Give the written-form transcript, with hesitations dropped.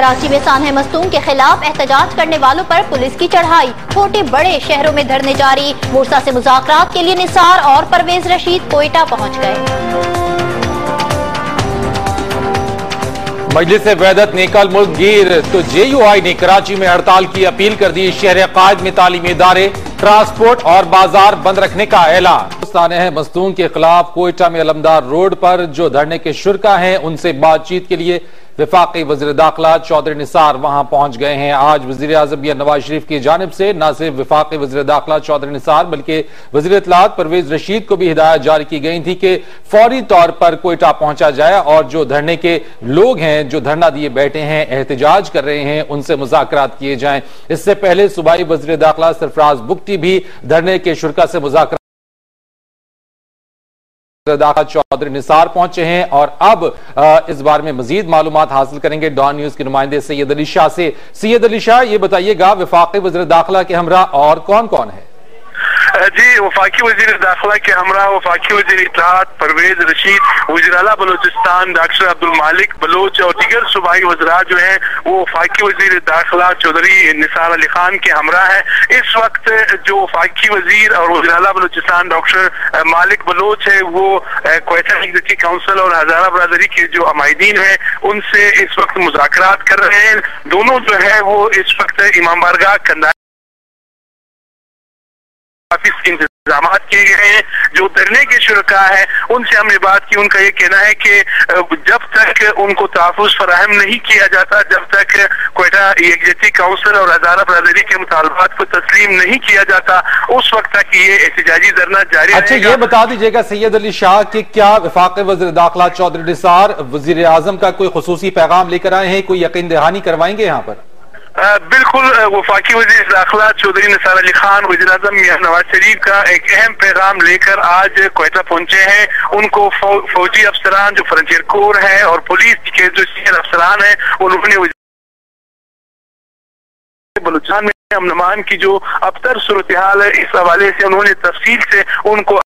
कराची में सानह मस्तूम के खिलाफ एहतजाज करने वालों पर पुलिस की चढ़ाई। छोटे बड़े शहरों में धरने जारी। मूसा से मुज़ाकरात के लिए निसार और परवेज रशीद कोयटा पहुंच गए। मजलिस वहदत ने कल मुल्क गिर तो JUI ने कराची में हड़ताल की अपील कर दी। शहर कायद में तालीमी इदारे, ट्रांसपोर्ट और बाजार बंद रखने का ऐलान। सानह मस्तूम के खिलाफ कोयटा में अलमदार रोड पर जो धरने के शुरका हैं उनसे बातचीत के लिए वफाकी वज़ीर दाखिला चौधरी निसार वहां पहुंच गए हैं। आज वज़ीर आज़म नवाज शरीफ की जानिब से न सिर्फ वफाकी वज़ीर दाखिला चौधरी निसार बल्कि वज़ीर इत्तलात परवेज रशीद को भी हिदायत जारी की गई थी कि फौरी तौर पर कोयटा पहुंचा जाए और जो धरने के लोग हैं, जो धरना दिए बैठे हैं, एहतजाज कर रहे हैं, उनसे मुज़ाकरात किए जाएं। इससे पहले सूबाई वज़ीर दाखिला सरफराज बुगटी भी धरने के शुरका से मुज़ाकरात चौधरी निसार पहुंचे हैं और अब इस बारे में मजीद मालूमात हासिल करेंगे डॉन न्यूज के नुमाइंदे सैयद अली शाह से। सैयद अली शाह, ये बताइएगा वफाकी वज़ीर दाखिला के हमरा और कौन कौन है? जी, वफाकी वजीर दाखिला के हमरा वफाकी वजीर इत्तलात परवेज रशीद, वज़ीर आला बलोचिस्तान डॉक्टर अब्दुल मालिक बलोच और दीगर सूबाई वज़रा जो हैं वो वफाकी वजीर दाखिला चौधरी निसार अली खान के हमरा है। इस वक्त जो वफाकी वजीर और वज़ीर आला बलोचिस्तान डॉक्टर मालिक बलोच है वो क्वेटा एग्जीक्यूटिव काउंसिल और हजारा बरादरी के जो अमायदीन हैं उनसे इस वक्त मुज़ाकरात कर रहे हैं। दोनों जो है वो इस वक्त इमाम बारगाह कंधा इंतजाम किए गए हैं। जो धरने के शुरका है उनसे हमने बात की। उनका ये कहना है कि जब तक उनको तहफ़्फ़ुज़ फराहम नहीं किया जाता, जब तक क्वेटा एग्जीक्यूटिव काउंसिल और हजारा बरादरी के मुतालबात को तस्लीम नहीं किया जाता उस वक्त तक ये एहतजाजी धरना जारी अच्छा, ये बता दीजिएगा सैयद अली शाह कि क्या वफाकी वज़ीर दाखिला चौधरी निसार वज़ीर आज़म का कोई खुसूसी पैगाम लेकर आए हैं, कोई यकीन दहानी करवाएंगे यहाँ पर? बिल्कुल, वफाकी वज़ीर दाखिला चौधरी निसार अली खान वज़ीर आज़म नवाज शरीफ का एक अहम पैगाम लेकर आज कोयटा पहुंचे हैं। उनको फौजी अफसरान जो फ्रंटियर कोर है और पुलिस के जो सीनियर अफसरान हैं उन्होंने बलूचिस्तान में अमन अमान की जो अबतर सूरत हाल है इस हवाले से उन्होंने तफसील से उनको